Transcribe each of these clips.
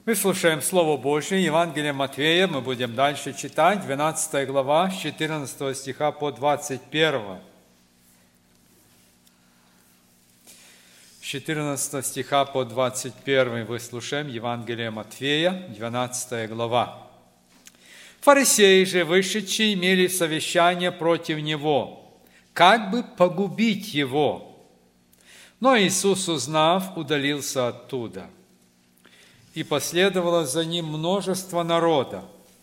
Мы слушаем Слово Божье, Евангелие Матфея, мы будем дальше читать, 12 глава, с 14 стиха по 21. С 14 стиха по 21 выслушаем Евангелие Матфея, 12 глава. Фарисеи же, вышедшие, имели совещание против Него, как бы погубить Его. Но Иисус, узнав, удалился оттуда. И последовало за Ним множество народа.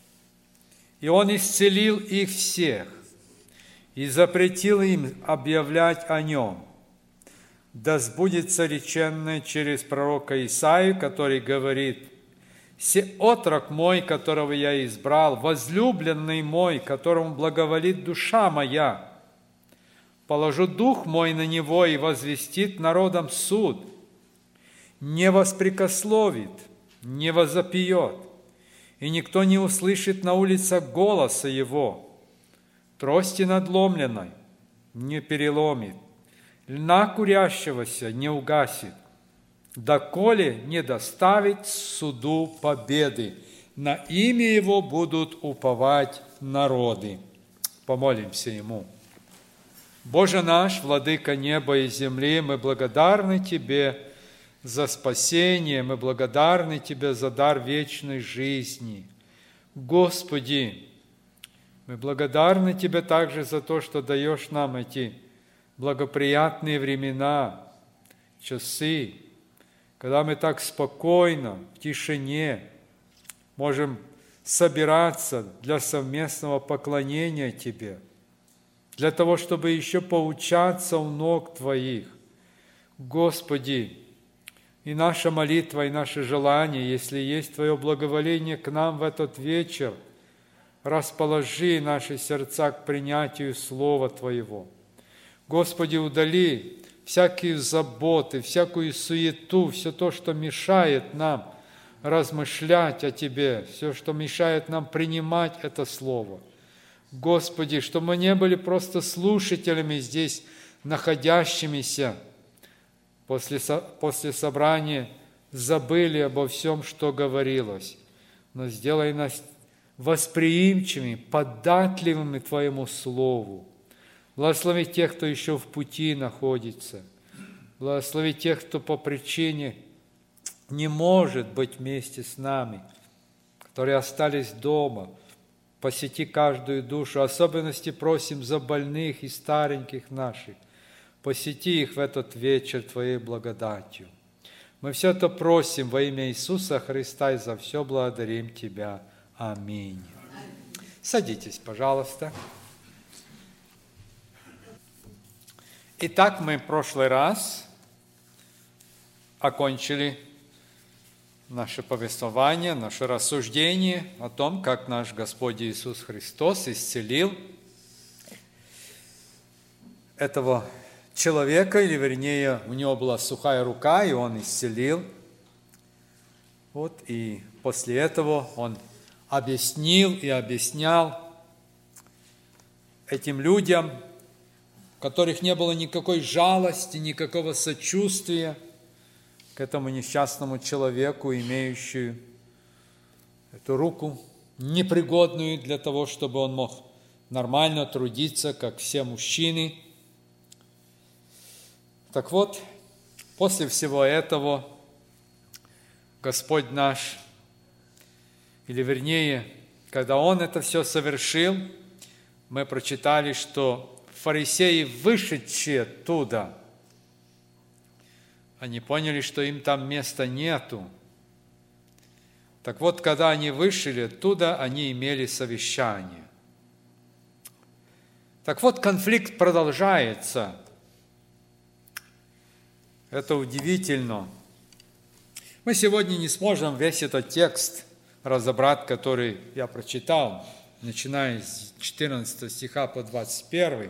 И Он исцелил их всех и запретил им объявлять о Нем. Да сбудется реченное через пророка Исаию, который говорит: «Се отрок мой, которого я избрал, возлюбленный мой, которому благоволит душа моя. Положу дух мой на него и возвестит народам суд. Не воспрекословит, не возопьет, и никто не услышит на улицах голоса его. Трости надломленной не переломит, льна курящегося не угасит, доколе не доставит суду победы. На имя Его будут уповать народы». Помолимся Ему. Боже наш, Владыка неба и земли, мы благодарны Тебе за спасение, мы благодарны Тебе за дар вечной жизни. Господи, мы благодарны Тебе также за то, что даешь нам эти благоприятные времена, часы, когда мы так спокойно, в тишине можем собираться для совместного поклонения Тебе, для того, чтобы еще поучаться у ног Твоих. Господи, и наша молитва, и наше желание, если есть Твое благоволение к нам в этот вечер, расположи наши сердца к принятию Слова Твоего. Господи, удали всякие заботы, всякую суету, все то, что мешает нам размышлять о Тебе, все, что мешает нам принимать это Слово. Господи, чтобы мы не были просто слушателями здесь, находящимися, после собрания забыли обо всем, что говорилось, но сделай нас восприимчивыми, податливыми Твоему Слову. Благослови тех, кто еще в пути находится. Благослови тех, кто по причине не может быть вместе с нами, которые остались дома. Посети каждую душу. Особенности просим за больных и стареньких наших. Посети их в этот вечер Твоей благодатью. Мы все это просим во имя Иисуса Христа и за все благодарим Тебя. Аминь. Садитесь, пожалуйста. Итак, мы в прошлый раз окончили наше повествование, наше рассуждение о том, как наш Господь Иисус Христос исцелил этого человека, или вернее, у него была сухая рука, и он исцелил. И после этого он объяснил и объяснял этим людям, у которых не было никакой жалости, никакого сочувствия к этому несчастному человеку, имеющему эту руку, непригодную для того, чтобы он мог нормально трудиться, как все мужчины. Так вот, после всего этого Господь наш, или вернее, когда Он это все совершил, мы прочитали, что фарисеи, вышедшие оттуда, они поняли, что им там места нету. Так вот, когда они вышли оттуда, они имели совещание. Так вот, конфликт продолжается. Это удивительно. Мы сегодня не сможем весь этот текст разобрать, который я прочитал, начиная с 14 стиха по 21.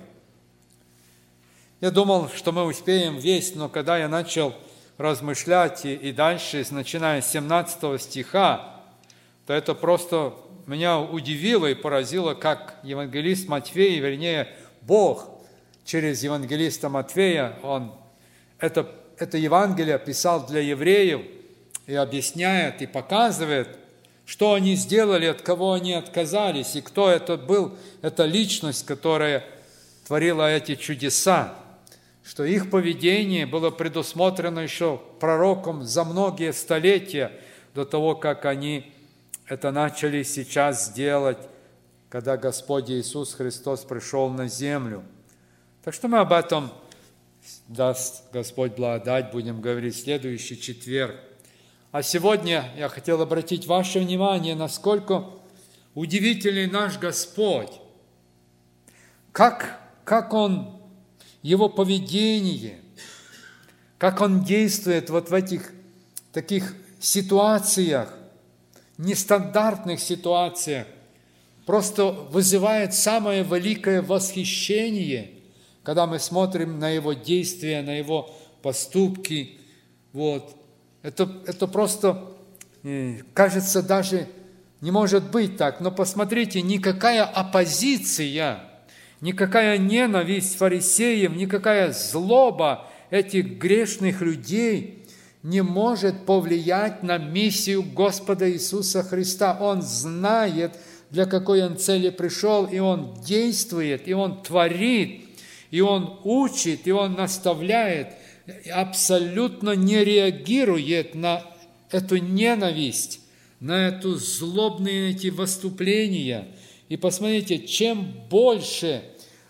Я думал, что мы успеем весь, но когда я начал размышлять и дальше, начиная с 17 стиха, то это просто меня удивило и поразило, как евангелист Матфей, вернее, Бог через евангелиста Матфея, он это Евангелие писал для евреев, и объясняет, и показывает, что они сделали, от кого они отказались, и кто это был, эта личность, которая творила эти чудеса, что их поведение было предусмотрено еще пророком за многие столетия до того, как они это начали сейчас делать, когда Господь Иисус Христос пришел на землю. Так что мы об этом, даст Господь благодать, будем говорить в следующий четверг. А сегодня я хотел обратить ваше внимание, насколько удивительный наш Господь, как Он, Его поведение, как Он действует вот в этих таких ситуациях, нестандартных ситуациях, просто вызывает самое великое восхищение, когда мы смотрим на Его действия, на Его поступки. Вот. Это просто, кажется, даже не может быть так. Но посмотрите, никакая оппозиция, никакая ненависть фарисеев, никакая злоба этих грешных людей не может повлиять на миссию Господа Иисуса Христа. Он знает, для какой Он цели пришел, и Он действует, и Он творит, и Он учит, и Он наставляет, абсолютно не реагирует на эту ненависть, на эту злобные эти выступления. И посмотрите, чем больше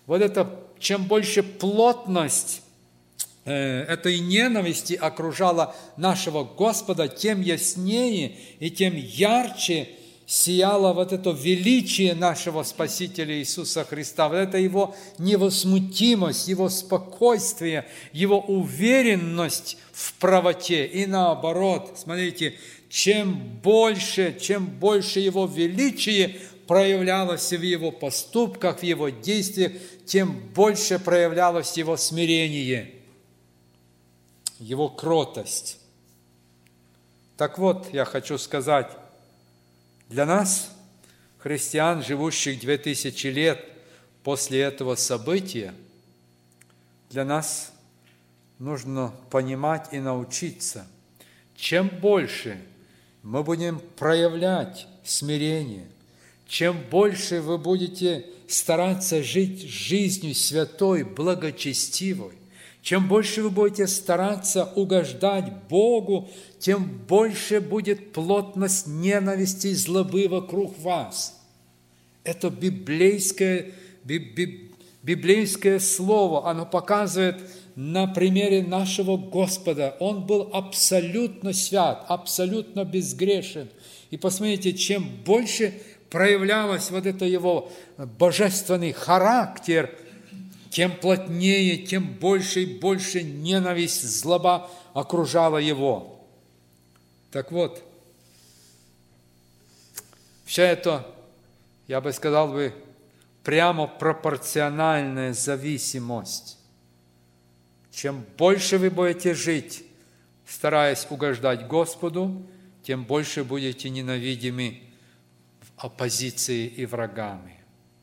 плотность этой ненависти окружала нашего Господа, тем яснее и тем ярче сияло вот это величие нашего Спасителя Иисуса Христа, вот это Его невозмутимость, Его спокойствие, Его уверенность в правоте. И наоборот, смотрите, чем больше Его величие проявлялось в Его поступках, в Его действиях, тем больше проявлялось Его смирение, Его кротость. Так вот, я хочу сказать, для нас, христиан, живущих 2000 лет после этого события, для нас нужно понимать и научиться, чем больше мы будем проявлять смирение, чем больше вы будете стараться жить жизнью святой, благочестивой, чем больше вы будете стараться угождать Богу, тем больше будет плотность ненависти и злобы вокруг вас. Это библейское слово, оно показывает на примере нашего Господа. Он был абсолютно свят, абсолютно безгрешен. И посмотрите, чем больше проявлялось вот это Его божественный характер, тем плотнее, тем больше и больше ненависть, злоба окружала Его. Так вот, вся эта, я бы сказал, прямо пропорциональная зависимость. Чем больше вы будете жить, стараясь угождать Господу, тем больше будете ненавидимы в оппозиции и врагами.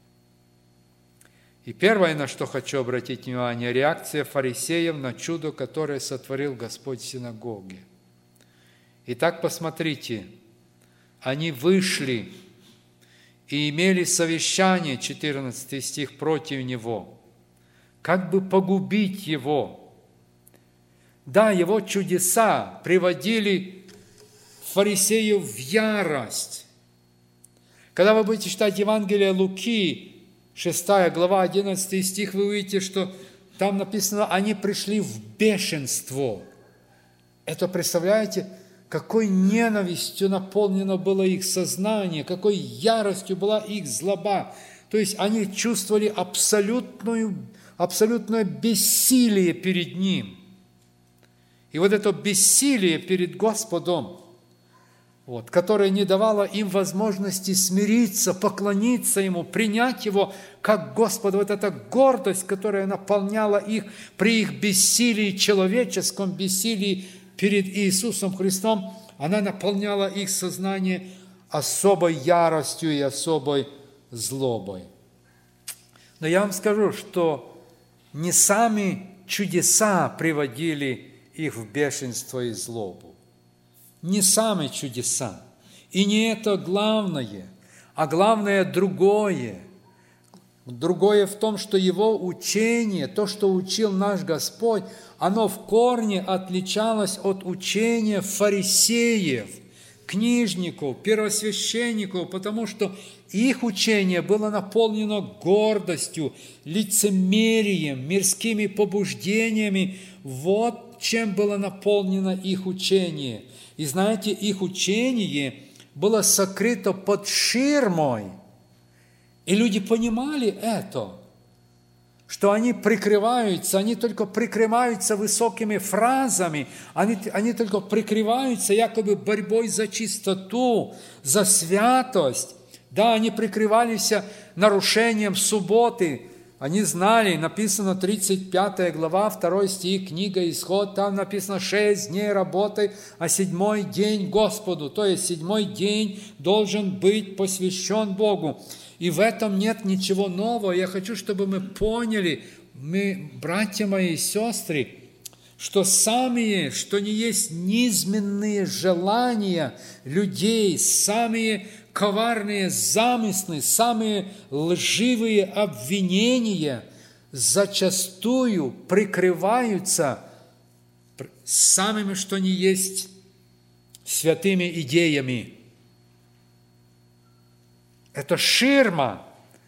И первое, на что хочу обратить внимание, реакция фарисеев на чудо, которое сотворил Господь в синагоге. Итак, посмотрите, они вышли и имели совещание, 14 стих, против Него, как бы погубить Его. Да, Его чудеса приводили фарисеев в ярость. Когда вы будете читать Евангелие Луки, 6 глава, 11 стих, вы увидите, что там написано, они пришли в бешенство. Это, представляете, какой ненавистью наполнено было их сознание, какой яростью была их злоба. То есть они чувствовали абсолютное бессилие перед Ним. И вот это бессилие перед Господом, которое не давало им возможности смириться, поклониться Ему, принять Его как Господа. Вот эта гордость, которая наполняла их при их бессилии, человеческом бессилии перед Иисусом Христом, она наполняла их сознание особой яростью и особой злобой. Но я вам скажу, что не сами чудеса приводили их в бешенство и злобу. не сами чудеса. И не это главное, а главное другое. Другое в том, что Его учение, то, что учил наш Господь, оно в корне отличалось от учения фарисеев, книжников, первосвященников, потому что их учение было наполнено гордостью, лицемерием, мирскими побуждениями. Вот чем было наполнено их учение. И знаете, их учение было сокрыто под ширмой. И люди понимали это, что они прикрываются, они только прикрываются высокими фразами, они только прикрываются якобы борьбой за чистоту, за святость. Да, они прикрывались нарушением субботы. Они знали, написано 35 глава, 2 стих, книга Исход, там написано 6 дней работай, а 7-й день Господу. То есть 7-й день должен быть посвящен Богу. И в этом нет ничего нового. Я хочу, чтобы мы поняли, братья мои и сестры, что самые, что не есть низменные желания людей, самые коварные замыслы, самые лживые обвинения зачастую прикрываются самыми, что не есть, святыми идеями. Это ширма,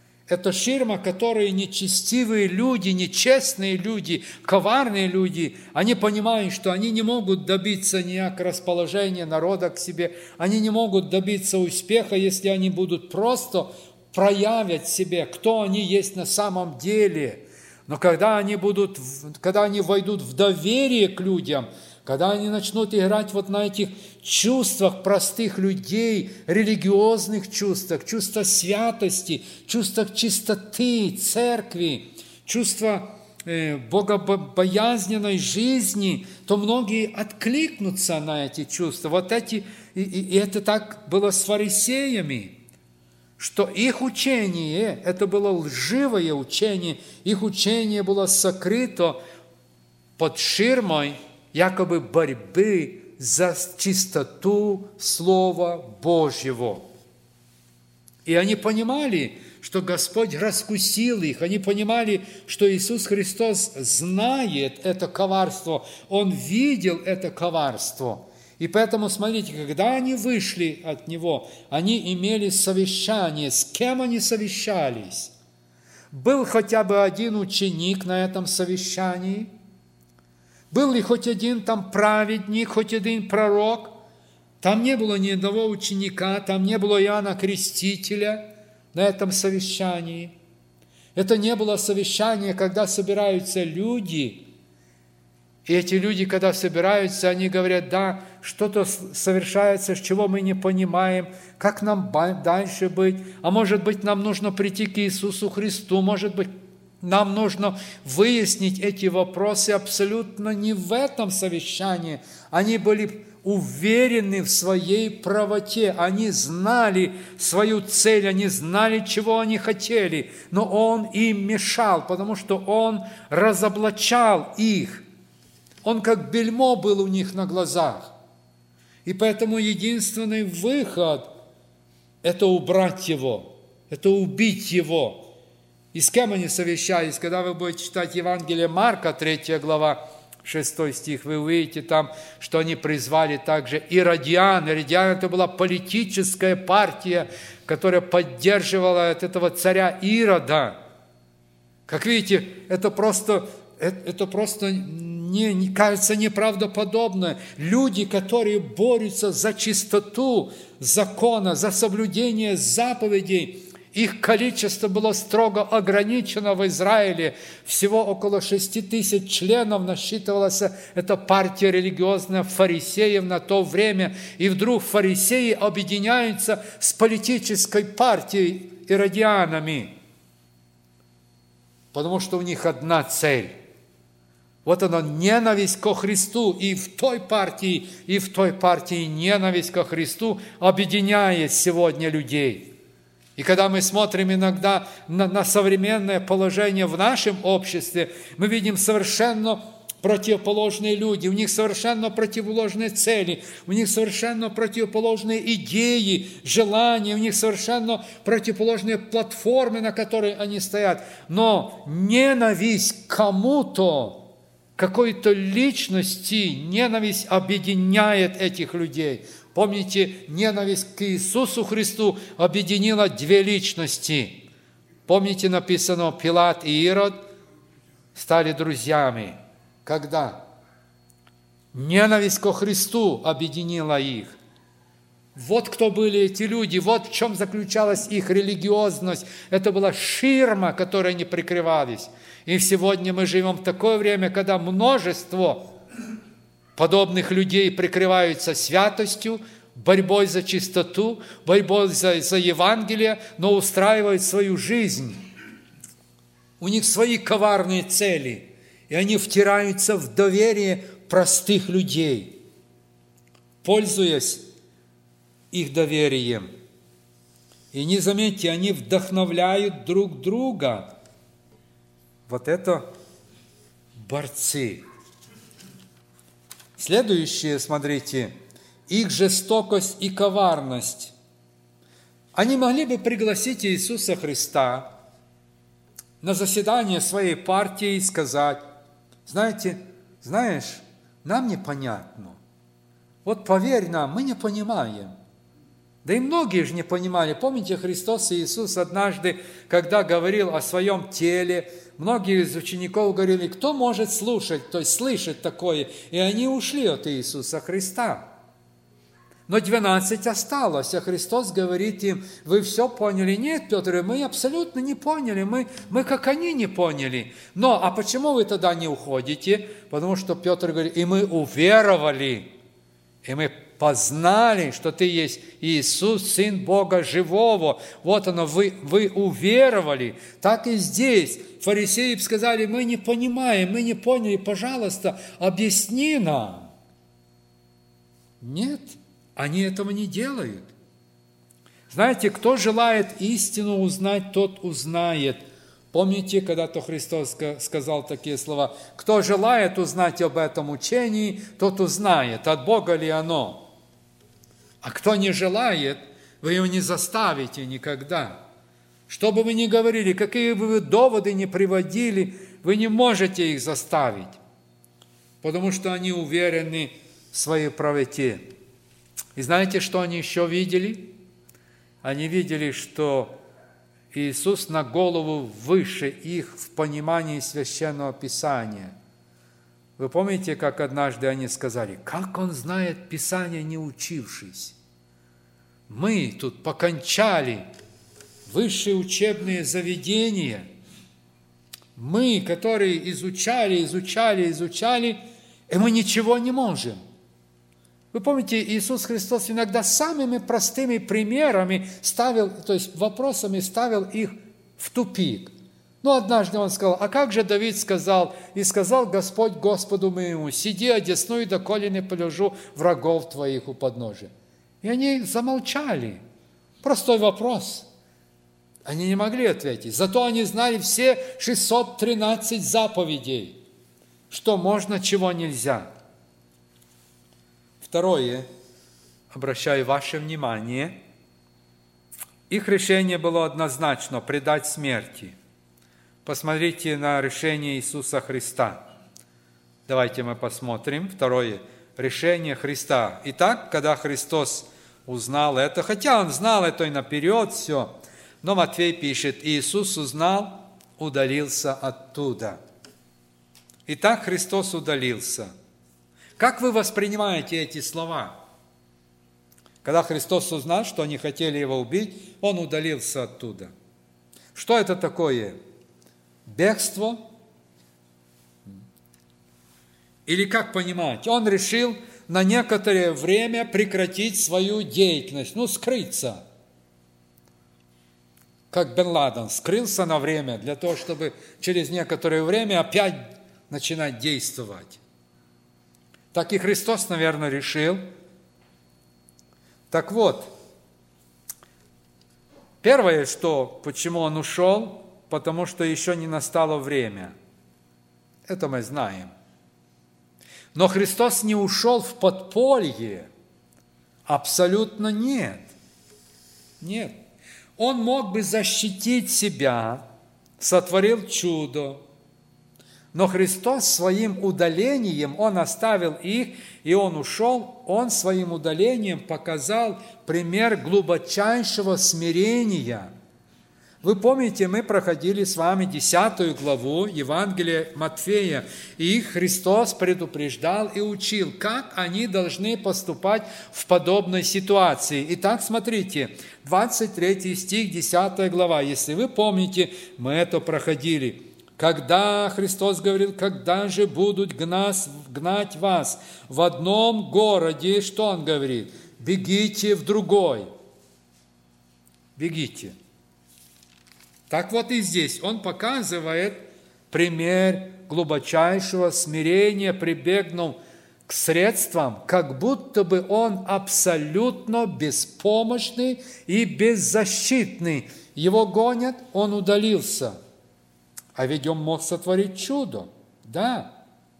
которые нечестивые люди, нечестные люди, коварные люди, они понимают, что они не могут добиться никакого расположения народа к себе, они не могут добиться успеха, если они будут просто проявить себе, кто они есть на самом деле. Но когда они войдут в доверие к людям, когда они начнут играть вот на этих чувствах простых людей, религиозных чувствах, чувствах святости, чувствах чистоты, церкви, чувства богобоязненной жизни, то многие откликнутся на эти чувства. И это так было с фарисеями, что их учение, это было лживое учение, их учение было сокрыто под ширмой якобы борьбы за чистоту Слова Божьего. И они понимали, что Господь раскусил их, они понимали, что Иисус Христос знает это коварство, Он видел это коварство. И поэтому, смотрите, когда они вышли от Него, они имели совещание. С кем они совещались? Был хотя бы один ученик на этом совещании? Был ли хоть один там праведник, хоть один пророк? Там не было ни одного ученика, там не было Иоанна Крестителя на этом совещании. Это не было совещание, когда собираются люди. И эти люди, когда собираются, они говорят, да, что-то совершается, чего мы не понимаем, как нам дальше быть. А может быть, нам нужно прийти к Иисусу Христу, может быть, нам нужно выяснить эти вопросы абсолютно не в этом совещании. Они были уверены в своей правоте, они знали свою цель, они знали, чего они хотели, но Он им мешал, потому что Он разоблачал их. Он как бельмо был у них на глазах. И поэтому единственный выход – это убрать Его, это убить Его. И с кем они совещались? Когда вы будете читать Евангелие Марка, 3 глава, 6 стих, вы увидите там, что они призвали также Иродиан. Иродиан – это была политическая партия, которая поддерживала от этого царя Ирода. Как видите, это просто не кажется неправдоподобно. Люди, которые борются за чистоту закона, за соблюдение заповедей, их количество было строго ограничено в Израиле. Всего около 6 тысяч членов насчитывалась эта партия религиозная фарисеев на то время. И вдруг фарисеи объединяются с политической партией иродианами, потому что у них одна цель. Вот она, ненависть ко Христу. И в той партии ненависть ко Христу объединяет сегодня людей. И когда мы смотрим иногда на современное положение в нашем обществе, мы видим совершенно противоположные люди, у них совершенно противоположные цели, у них совершенно противоположные идеи, желания, у них совершенно противоположные платформы, на которой они стоят. Но ненависть к кому-то, какой-то личности, ненависть объединяет этих людей. Помните, ненависть к Иисусу Христу объединила две личности. Помните, написано, Пилат и Ирод стали друзьями. Когда? Ненависть ко Христу объединила их. Вот кто были эти люди, вот в чем заключалась их религиозность. Это была ширма, которой они прикрывались. И сегодня мы живем в такое время, когда множество подобных людей прикрываются святостью, борьбой за чистоту, борьбой за Евангелие, но устраивают свою жизнь. У них свои коварные цели. И они втираются в доверие простых людей, пользуясь их доверием. И не заметьте, они вдохновляют друг друга. Вот это борцы. Следующее, смотрите, их жестокость и коварность. Они могли бы пригласить Иисуса Христа на заседание своей партии и сказать: знаешь, нам непонятно. Вот поверь нам, мы не понимаем. Да и многие же не понимали. Помните, Христос Иисус однажды, когда говорил о своем теле, многие из учеников говорили: кто может слушать, то есть слышать такое? И они ушли от Иисуса Христа. Но 12 осталось, а Христос говорит им: вы все поняли? Нет, Петр, мы абсолютно не поняли, мы как они не поняли. Но, а почему вы тогда не уходите? Потому что Петр говорит: и мы уверовали, и мы познали, что ты есть Иисус, Сын Бога Живого. Вот оно, вы уверовали. Так и здесь. Фарисеи сказали: мы не понимаем, мы не поняли, пожалуйста, объясни нам. Нет. Они этого не делают. Знаете, кто желает истину узнать, тот узнает. Помните, когда-то Христос сказал такие слова: кто желает узнать об этом учении, тот узнает, от Бога ли оно. А кто не желает, вы его не заставите никогда. Что бы вы ни говорили, какие бы вы доводы ни приводили, вы не можете их заставить, потому что они уверены в своей правоте. И знаете, что они еще видели? Они видели, что Иисус на голову выше их в понимании Священного Писания. Вы помните, как однажды они сказали: как он знает Писание, не учившись? Мы тут покончали высшие учебные заведения. Мы, которые изучали, и мы ничего не можем. Вы помните, Иисус Христос иногда самыми простыми примерами ставил, то есть вопросами ставил их в тупик. Но однажды он сказал: а как же Давид сказал? И сказал Господь Господу моему: сиди, одесную, доколе не положу врагов твоих у подножия. И они замолчали. Простой вопрос. Они не могли ответить. Зато они знали все 613 заповедей. Что можно, чего нельзя. Второе, обращаю ваше внимание, их решение было однозначно – предать смерти. Посмотрите на решение Иисуса Христа. Давайте мы посмотрим. Второе, решение Христа. Итак, когда Христос узнал это, хотя Он знал это и наперед все, но Матфей пишет: Иисус узнал, удалился оттуда. Итак, Христос удалился. Как вы воспринимаете эти слова? Когда Христос узнал, что они хотели Его убить, Он удалился оттуда. Что это такое? Бегство? Или как понимать? Он решил на некоторое время прекратить свою деятельность, скрыться. Как Бен Ладен скрылся на время, для того, чтобы через некоторое время опять начинать действовать. Так и Христос, наверное, решил. Так вот, первое, почему Он ушел, потому что еще не настало время. Это мы знаем. Но Христос не ушел в подполье. Абсолютно нет. Нет. Он мог бы защитить себя, сотворил чудо. Но Христос своим удалением, Он оставил их, и Он ушел, Он своим удалением показал пример глубочайшего смирения. Вы помните, мы проходили с вами 10 главу Евангелия Матфея, и их Христос предупреждал и учил, как они должны поступать в подобной ситуации. Итак, смотрите, 23 стих, 10 глава. Если вы помните, мы это проходили. Когда, Христос говорил, когда же будут гнать вас в одном городе, что Он говорит? Бегите в другой. Бегите. Так вот и здесь Он показывает пример глубочайшего смирения, прибегнув к средствам, как будто бы Он абсолютно беспомощный и беззащитный. Его гонят, Он удалился. А ведь Он мог сотворить чудо. Да.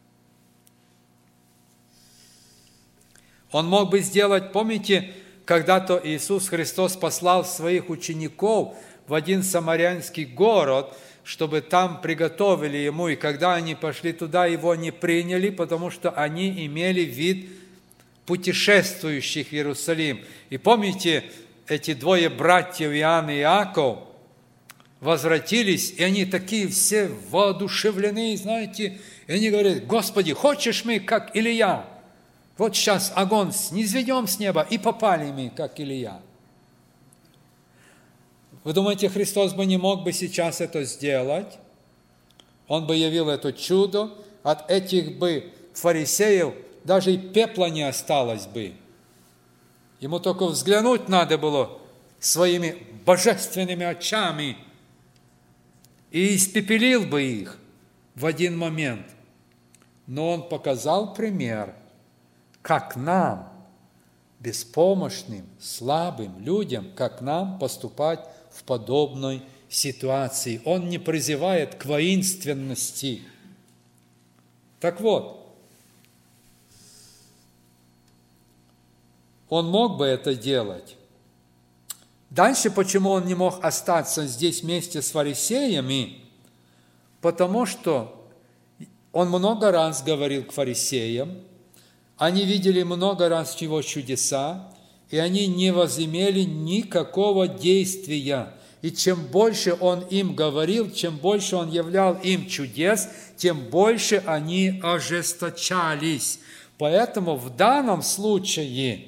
Он мог бы сделать, помните, когда-то Иисус Христос послал своих учеников в один самарянский город, чтобы там приготовили Ему, и когда они пошли туда, Его не приняли, потому что они имели вид путешествующих в Иерусалим. И помните, эти двое братьев, Иоанн и Иаков, возвратились, и они такие все воодушевлены, знаете, и они говорят: Господи, хочешь мы, как Илия? Вот сейчас огонь низведем с неба, и попали мы, как Илия. Вы думаете, Христос бы не мог бы сейчас это сделать? Он бы явил это чудо, от этих бы фарисеев даже и пепла не осталось бы. Ему только взглянуть надо было своими божественными очами, и испепелил бы их в один момент. Но Он показал пример, как нам, беспомощным, слабым людям, как нам поступать в подобной ситуации. Он не призывает к воинственности. Так вот, Он мог бы это делать. Дальше, почему Он не мог остаться здесь вместе с фарисеями? Потому что Он много раз говорил к фарисеям, они видели много раз Его чудеса, и они не возымели никакого действия. И чем больше Он им говорил, чем больше Он являл им чудес, тем больше они ожесточались. Поэтому в данном случае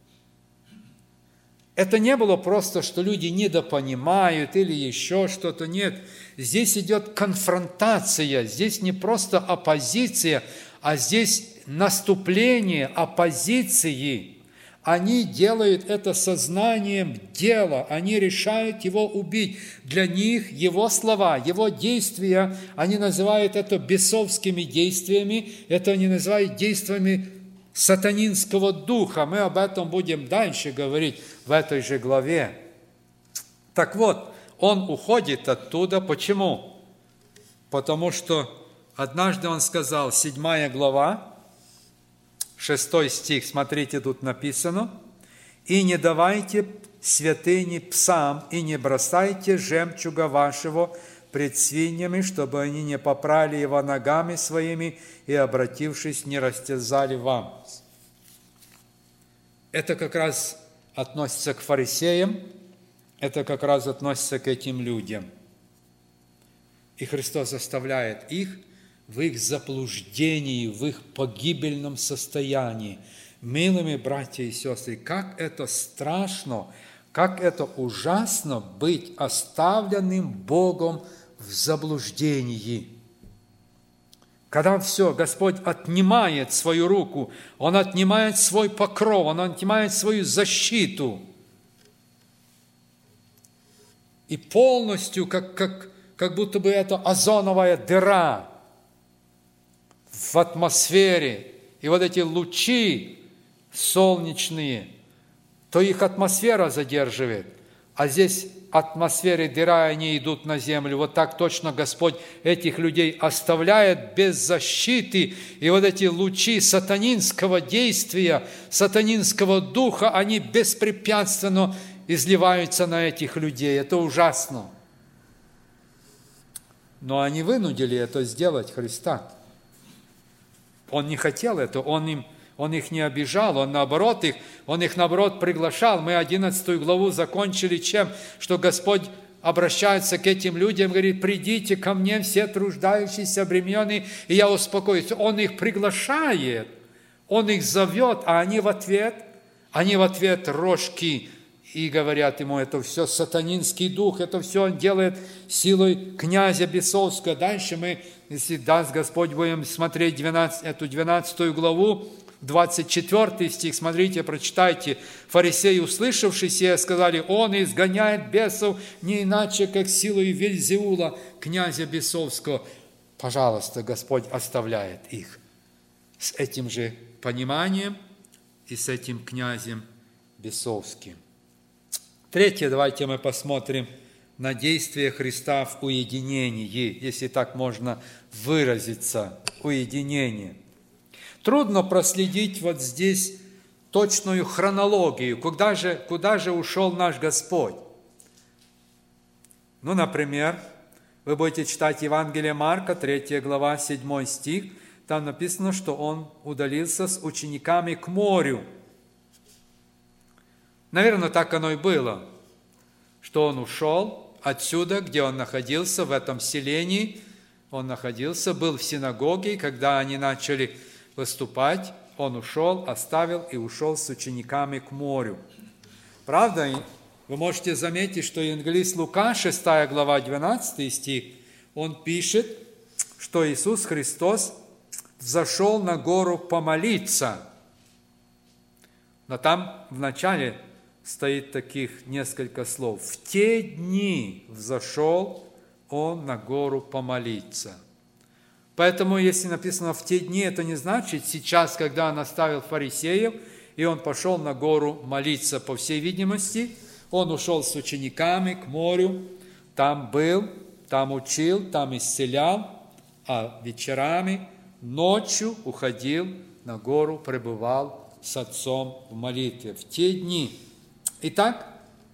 это не было просто, что люди недопонимают или еще что-то. Нет, здесь идет конфронтация, здесь не просто оппозиция, а здесь наступление оппозиции. Они делают это сознанием дела, они решают его убить. Для них его слова, его действия, они называют это бесовскими действиями, это они называют действиями сатанинского духа. Мы об этом будем дальше говорить в этой же главе. Так вот, Он уходит оттуда. Почему? Потому что однажды Он сказал, 7 глава, 6 стих, смотрите, тут написано: «И не давайте святыни псам, и не бросайте жемчуга вашего пред свиньями, чтобы они не попрали его ногами своими и, обратившись, не растерзали вам». Это как раз относится к фарисеям, это как раз относится к этим людям. И Христос оставляет их в их заблуждении, в их погибельном состоянии. Милые братья и сестры, как это страшно, как это ужасно быть оставленным Богом в заблуждении. Когда все, Господь отнимает свою руку, Он отнимает свой покров, Он отнимает свою защиту. И полностью, как будто бы это озоновая дыра в атмосфере, и вот эти лучи солнечные, то их атмосфера задерживает. а здесь атмосферы дыра, они идут на землю. Вот так точно Господь этих людей оставляет без защиты. И вот эти лучи сатанинского действия, сатанинского духа, они беспрепятственно изливаются на этих людей. Это ужасно. Но они вынудили это сделать Христа. Он не хотел этого, он их не обижал, он их наоборот приглашал. Мы 11 главу закончили чем? Что Господь обращается к этим людям, говорит: придите ко мне все труждающиеся, обремененные, и я успокоюсь. Он их приглашает, он их зовет, а они в ответ рожки и говорят ему: это все сатанинский дух, это все он делает силой князя бесовского. Дальше мы, если даст Господь, будем смотреть эту 12 главу, 24 стих, смотрите, прочитайте. Фарисеи, услышавшие сие, сказали: он изгоняет бесов не иначе, как силой Вельзевула, князя бесовского. Пожалуйста, Господь оставляет их с этим же пониманием и с этим князем бесовским. Третье, давайте мы посмотрим на действие Христа в уединении, если так можно выразиться, уединение. Трудно проследить вот здесь точную хронологию, куда же ушел наш Господь. Ну, например, вы будете читать Евангелие Марка, 3 глава, 7 стих, там написано, что Он удалился с учениками к морю. Наверное, так оно и было, что Он ушел отсюда, где Он находился, в этом селении. Он находился, был в синагоге, и когда они начали выступать, Он ушел, оставил и ушел с учениками к морю. Правда, вы можете заметить, что евангелист Лука, 6 глава, 12 стих, он пишет, что Иисус Христос взошел на гору помолиться. Но там в начале стоит таких несколько слов. В те дни взошел Он на гору помолиться. Поэтому, если написано «в те дни», это не значит сейчас, когда Он оставил фарисеев, и Он пошел на гору молиться. По всей видимости, Он ушел с учениками к морю, там был, там учил, там исцелял, а вечерами, ночью уходил на гору, пребывал с Отцом в молитве. В те дни. Итак,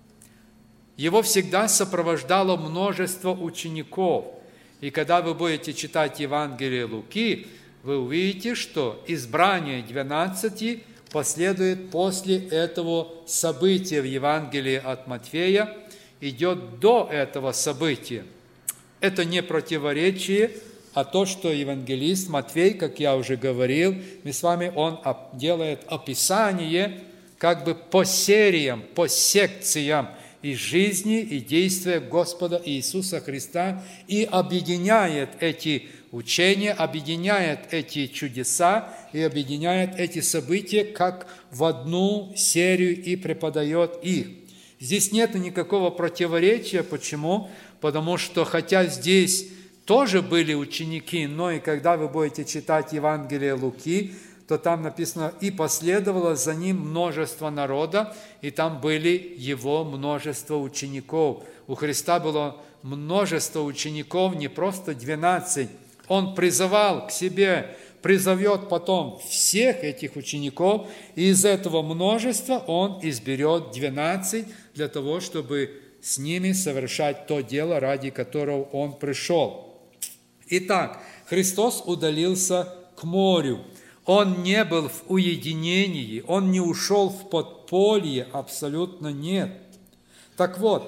Его всегда сопровождало множество учеников. И когда вы будете читать Евангелие Луки, вы увидите, что избрание 12 последует после этого события в Евангелии от Матфея, идет до этого события. Это не противоречие, а то, что евангелист Матфей, как я уже говорил, мы с вами, он делает описание как бы по сериям, по секциям из жизни и действия Господа Иисуса Христа и объединяет эти учения, объединяет эти чудеса и объединяет эти события как в одну серию и преподает их. Здесь нет никакого противоречия. Почему? Потому что, хотя здесь тоже были ученики, но и когда вы будете читать Евангелие Луки, то там написано: «И последовало за ним множество народа», и там были его множество учеников. У Христа было множество учеников, не просто 12. Он призывал к себе, призовет потом всех этих учеников, и из этого множества Он изберет 12 для того, чтобы с ними совершать то дело, ради которого Он пришел. Итак, Христос удалился к морю. Он не был в уединении, Он не ушел в подполье, абсолютно нет. Так вот,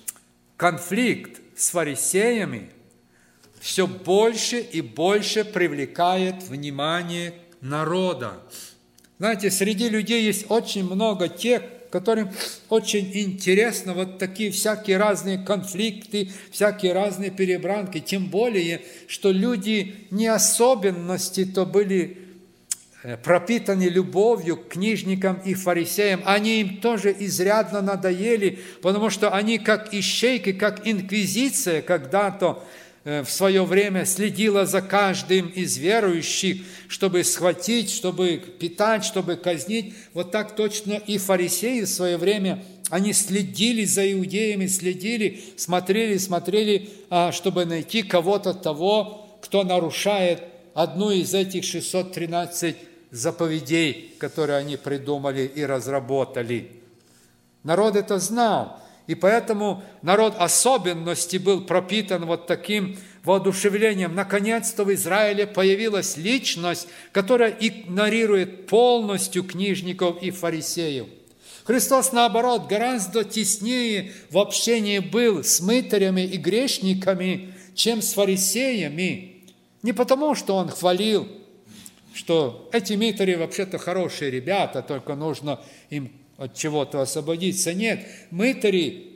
конфликт с фарисеями все больше и больше привлекает внимание народа. Знаете, среди людей есть очень много тех, которым очень интересно вот такие всякие разные конфликты, всякие разные перебранки, тем более, что люди не особенности-то были пропитаны любовью к книжникам и фарисеям, они им тоже изрядно надоели, потому что они как ищейки, как инквизиция когда-то в свое время следила за каждым из верующих, чтобы схватить, чтобы питать, чтобы казнить. Вот так точно и фарисеи в свое время, Они следили за иудеями, смотрели, чтобы найти кого-то того, кто нарушает одну из этих 613 заповедей, которые они придумали и разработали. Народ это знал, и поэтому народ особенности был пропитан вот таким воодушевлением. Наконец-то в Израиле появилась личность, которая игнорирует полностью книжников и фарисеев. Христос, наоборот, гораздо теснее в общении был с мытарями и грешниками, чем с фарисеями. Не потому, что Он хвалил, что эти мытари вообще-то хорошие ребята, только нужно им от чего-то освободиться. Нет, мытари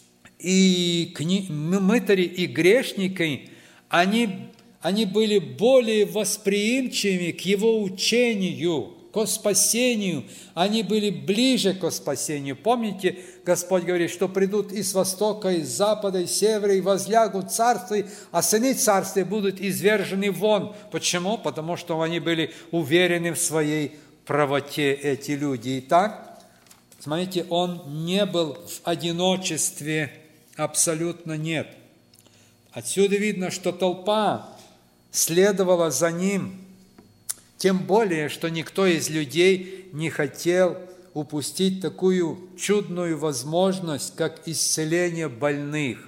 и грешники, они были более восприимчивыми к Его учению, к спасению. Они были ближе к спасению. Помните, Господь говорит, что придут и с востока, и с запада, и с севера, и возлягут царствия, а сыны царствия будут извержены вон. Почему? Потому что они были уверены в своей правоте, эти люди. Итак, смотрите, он не был в одиночестве, абсолютно нет. Отсюда видно, что толпа следовала за ним, тем более, что никто из людей не хотел упустить такую чудную возможность, как исцеление больных.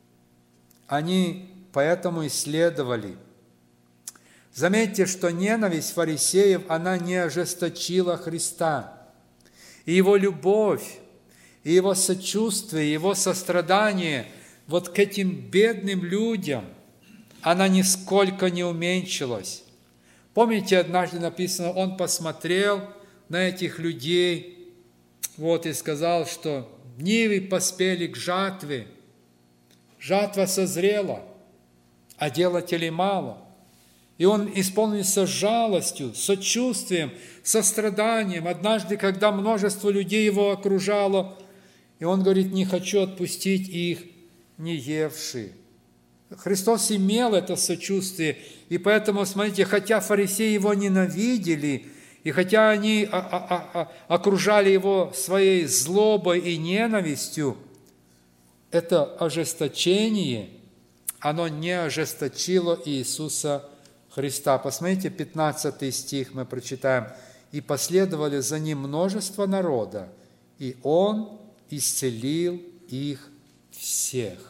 Они поэтому исследовали. Заметьте, что ненависть фарисеев, она не ожесточила Христа. И Его любовь, и Его сочувствие, и Его сострадание вот к этим бедным людям, она нисколько не уменьшилась. Помните, однажды написано, Он посмотрел на этих людей, и сказал, что нивы поспели к жатве, жатва созрела, а делателей мало. И Он исполнился жалостью, сочувствием, состраданием. Однажды, когда множество людей Его окружало, и Он говорит, не хочу отпустить их, не евши. Христос имел это сочувствие, и поэтому, смотрите, хотя фарисеи Его ненавидели, и хотя они окружали Его своей злобой и ненавистью, это ожесточение, оно не ожесточило Иисуса Христа. Посмотрите, 15 стих мы прочитаем. «И последовали за Ним множество народа, и Он исцелил их всех».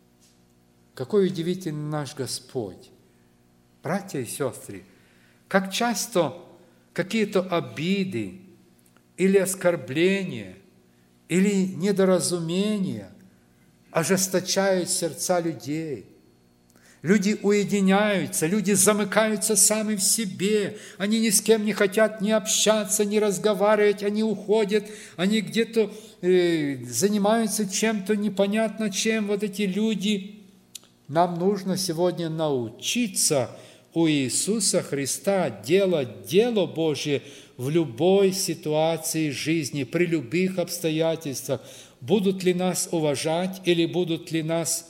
Какой удивительный наш Господь! Братья и сестры, как часто какие-то обиды или оскорбления, или недоразумения ожесточают сердца людей. Люди уединяются, люди замыкаются сами в себе, они ни с кем не хотят ни общаться, ни разговаривать, они уходят, они где-то занимаются чем-то непонятно чем, вот эти люди. Нам нужно сегодня научиться у Иисуса Христа делать дело Божье в любой ситуации жизни, при любых обстоятельствах. Будут ли нас уважать или будут ли нас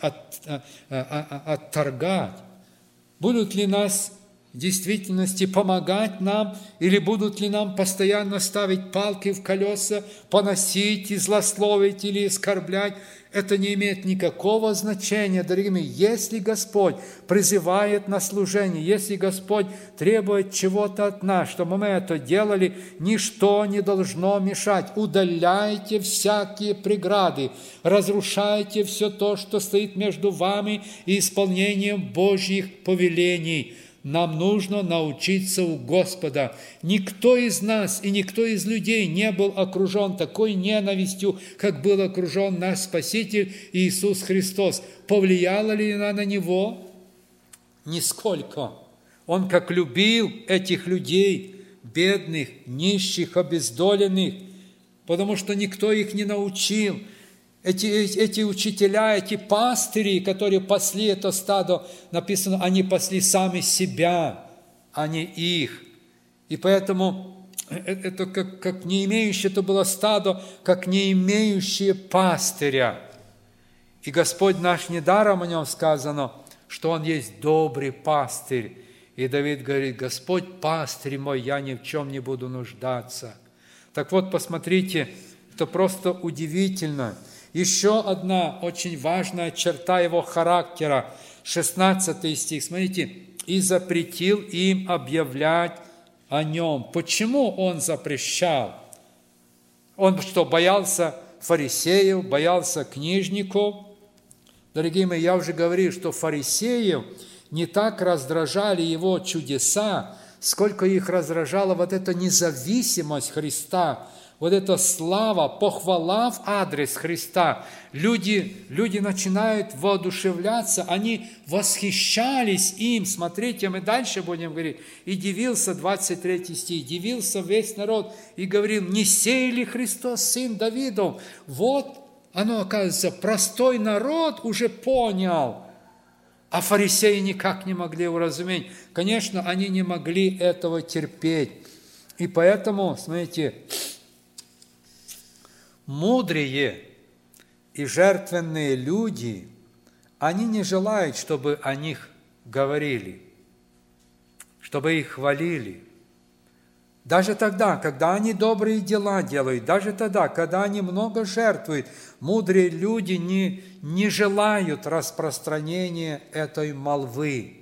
отторгать? Будут ли нас в действительности помогать нам или будут ли нам постоянно ставить палки в колеса, поносить и злословить или оскорблять? Это не имеет никакого значения, дорогие мои. Если Господь призывает на служение, если Господь требует чего-то от нас, чтобы мы это делали, ничто не должно мешать. Удаляйте всякие преграды, разрушайте все то, что стоит между вами и исполнением Божьих повелений. Нам нужно научиться у Господа. Никто из нас и никто из людей не был окружен такой ненавистью, как был окружен наш Спаситель Иисус Христос. Повлияла ли она на Него? Нисколько. Он как любил этих людей, бедных, нищих, обездоленных, потому что никто их не научил. Эти учителя, эти пастыри, которые пасли это стадо, написано, они пасли сами себя, а не их. И поэтому это как не имеющее, это было стадо, как не имеющее пастыря. И Господь наш, недаром о Нем сказано, что Он есть добрый пастырь. И Давид говорит, Господь пастырь мой, я ни в чем не буду нуждаться. Так вот, посмотрите, Это просто удивительно. Еще одна очень важная черта его характера, 16 стих, смотрите, «И запретил им объявлять о нем». Почему он запрещал? Он что, боялся фарисеев, боялся книжников? Дорогие мои, я уже говорил, что фарисеев не так раздражали его чудеса, сколько их раздражала вот эта независимость Христа, вот эта слава, похвала в адрес Христа. Люди начинают воодушевляться, они восхищались им. Смотрите, мы дальше будем говорить. «И дивился», 23 стих, «дивился весь народ и говорил, не сей ли Христос, сын Давидов?» Вот оно, оказывается, простой народ уже понял, а фарисеи никак не могли уразуметь. Конечно, они не могли этого терпеть. И поэтому, смотрите, мудрые и жертвенные люди, они не желают, чтобы о них говорили, чтобы их хвалили. Даже тогда, когда они добрые дела делают, даже тогда, когда они много жертвуют, мудрые люди не желают распространения этой молвы.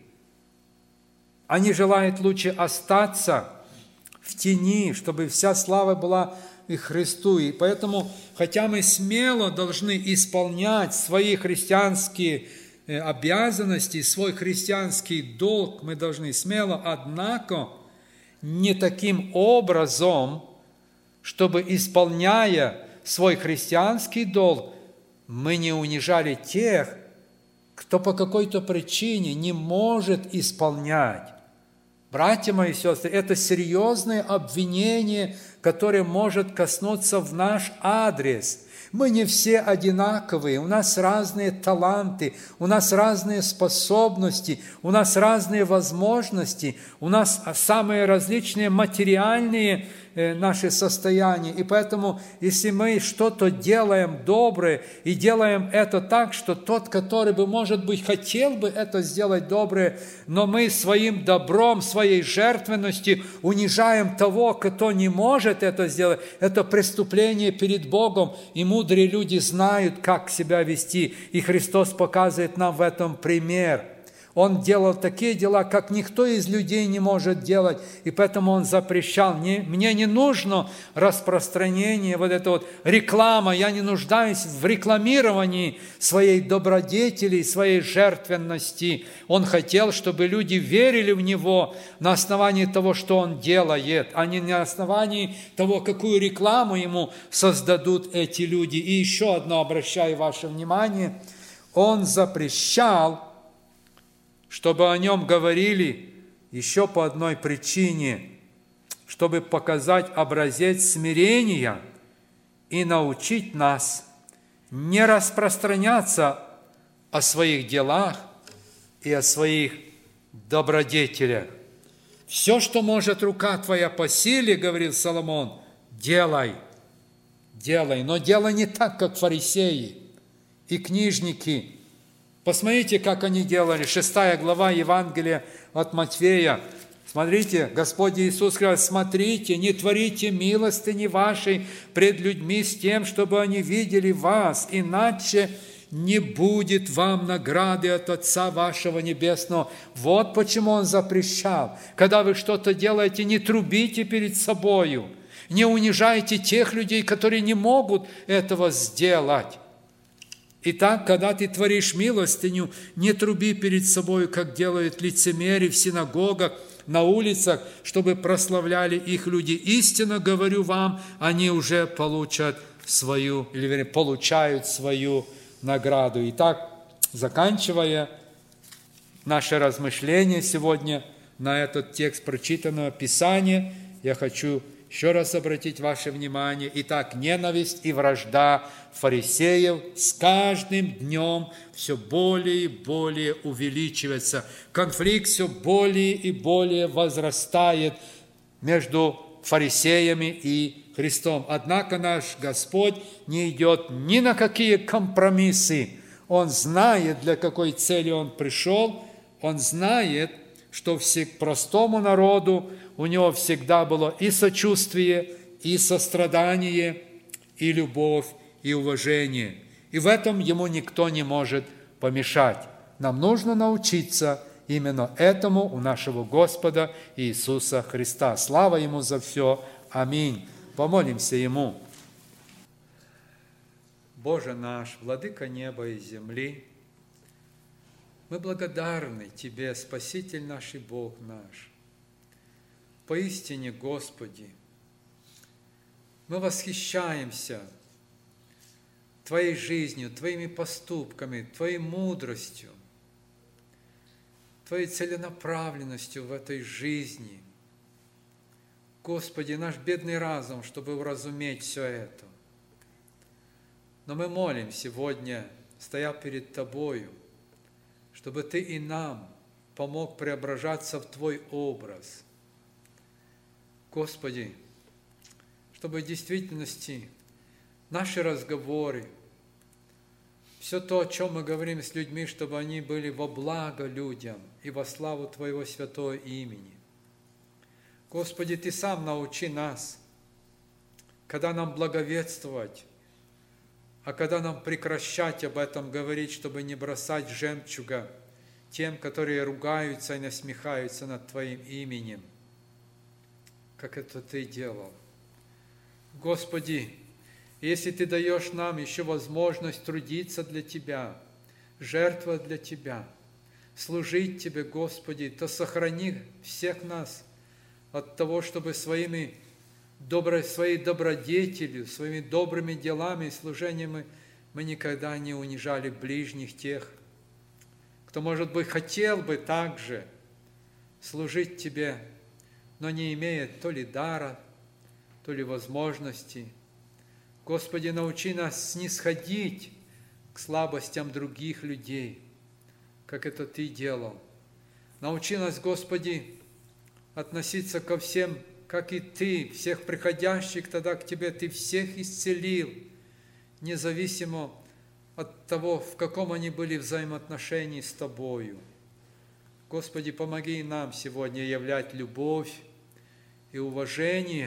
Они желают лучше остаться в тени, чтобы вся слава была и Христу. И поэтому, хотя мы смело должны исполнять свои христианские обязанности, свой христианский долг, мы должны смело, однако не таким образом, чтобы, исполняя свой христианский долг, мы не унижали тех, кто по какой-то причине не может исполнять. Братья мои и сестры, это серьезное обвинение, которое может коснуться в наш адрес. Мы не все одинаковые, у нас разные таланты, у нас разные способности, у нас разные возможности, у нас самые различные материальные наши состояния. И поэтому, если мы что-то делаем доброе и делаем это так, что тот, который бы, может быть, хотел бы это сделать доброе, но мы своим добром, своей жертвенностью унижаем того, кто не может это сделать, это преступление перед Богом. И мудрые люди знают, как себя вести. И Христос показывает нам в этом пример. Он делал такие дела, как никто из людей не может делать, и поэтому Он запрещал. Мне не нужно распространение, вот это вот реклама, я не нуждаюсь в рекламировании своей добродетели, своей жертвенности. Он хотел, чтобы люди верили в Него на основании того, что Он делает, а не на основании того, какую рекламу Ему создадут эти люди. И еще одно, обращаю ваше внимание, Он запрещал, чтобы о нем говорили еще по одной причине, чтобы показать образец смирения и научить нас не распространяться о своих делах и о своих добродетелях. Все, что может рука твоя по силе, говорил Соломон, делай, но делай не так, как фарисеи и книжники. Посмотрите, как они делали. 6 глава Евангелия от Матфея. Смотрите, Господь Иисус сказал, смотрите, не творите милостыни вашей пред людьми с тем, чтобы они видели вас, иначе не будет вам награды от Отца вашего Небесного. Вот почему Он запрещал. Когда вы что-то делаете, не трубите перед собою, не унижайте тех людей, которые не могут этого сделать. Итак, когда ты творишь милостыню, не труби перед собой, как делают лицемеры в синагогах, на улицах, чтобы прославляли их люди. Истинно говорю вам, они уже получают свою награду. Итак, заканчивая наше размышление сегодня на этот текст прочитанного Писания, я хочу еще раз обратить ваше внимание. Итак, ненависть и вражда фарисеев с каждым днем все более и более увеличивается. Конфликт все более и более возрастает между фарисеями и Христом. Однако наш Господь не идет ни на какие компромиссы. Он знает, для какой цели Он пришел. Он знает, что простому народу у Него всегда было и сочувствие, и сострадание, и любовь, и уважение. И в этом ему никто не может помешать. Нам нужно научиться именно этому у нашего Господа Иисуса Христа. Слава Ему за все. Аминь. Помолимся Ему. Боже наш, Владыка неба и земли, мы благодарны Тебе, Спаситель наш и Бог наш. Поистине, Господи, мы восхищаемся Твоей жизнью, Твоими поступками, Твоей мудростью, Твоей целенаправленностью в этой жизни. Господи, наш бедный разум, чтобы уразуметь все это. Но мы молим сегодня, стоя перед Тобою, чтобы Ты и нам помог преображаться в Твой образ. Господи, чтобы в действительности наши разговоры, все то, о чем мы говорим с людьми, чтобы они были во благо людям и во славу Твоего святого имени. Господи, Ты сам научи нас, когда нам благовествовать, а когда нам прекращать об этом говорить, чтобы не бросать жемчуга тем, которые ругаются и насмехаются над Твоим именем, как это Ты делал. Господи, если Ты даешь нам еще возможность трудиться для Тебя, жертвовать для Тебя, служить Тебе, Господи, то сохрани всех нас от того, чтобы своей добродетелью, своими добрыми делами и служением мы никогда не унижали ближних тех, кто, может быть, хотел бы также служить Тебе, но не имеет то ли дара, то ли возможности. Господи, научи нас снисходить к слабостям других людей, как это Ты делал. Научи нас, Господи, относиться ко всем, как и Ты, всех приходящих тогда к Тебе, Ты всех исцелил, независимо от того, в каком они были взаимоотношении с Тобою. Господи, помоги нам сегодня являть любовь и уважение,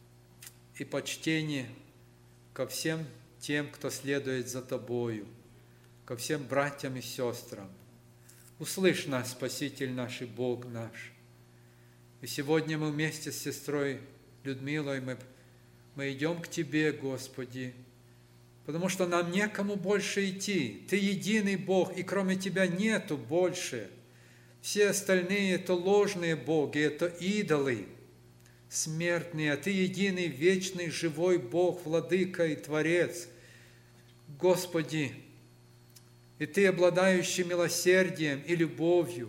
и почтение ко всем тем, кто следует за Тобою, ко всем братьям и сестрам. Услышь нас, Спаситель наш и Бог наш. И сегодня мы вместе с сестрой Людмилой, мы идем к Тебе, Господи, потому что нам некому больше идти. Ты единый Бог, и кроме Тебя нету больше. Все остальные – это ложные боги, это идолы, смертные, а Ты единый, вечный, живой Бог, Владыка и Творец. Господи, и Ты, обладающий милосердием и любовью,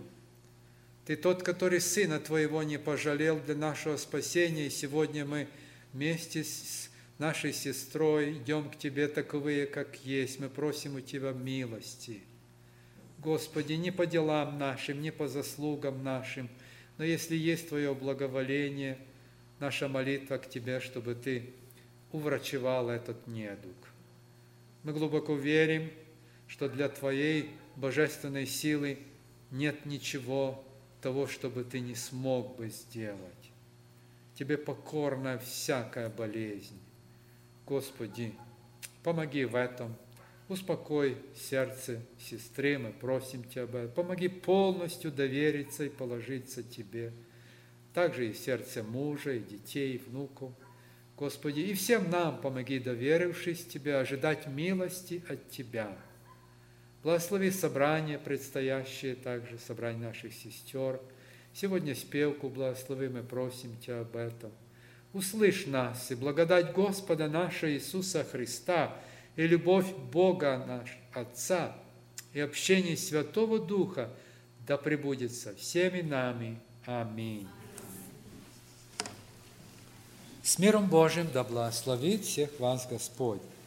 Ты тот, который Сына Твоего не пожалел для нашего спасения, и сегодня мы вместе с нашей сестрой идем к Тебе таковые, как есть. Мы просим у Тебя милости. Господи, не по делам нашим, не по заслугам нашим, но если есть Твое благоволение, наша молитва к Тебе, чтобы Ты уврачевал этот недуг. Мы глубоко верим, что для Твоей божественной силы нет ничего того, чтобы Ты не смог бы сделать. Тебе покорна всякая болезнь. Господи, помоги в этом. Успокой сердце сестры, мы просим Тебя об этом. Помоги полностью довериться и положиться Тебе. Также и сердце мужа, и детей, и внуков. Господи, и всем нам помоги, доверившись Тебе, ожидать милости от Тебя. Благослови собрание предстоящее, также собрание наших сестер. Сегодня спевку благослови, мы просим Тебя об этом. Услышь нас, и благодать Господа нашего Иисуса Христа, и любовь Бога нашего Отца, и общение Святого Духа да пребудет со всеми нами. Аминь. С миром Божиим да благословит всех вас Господь.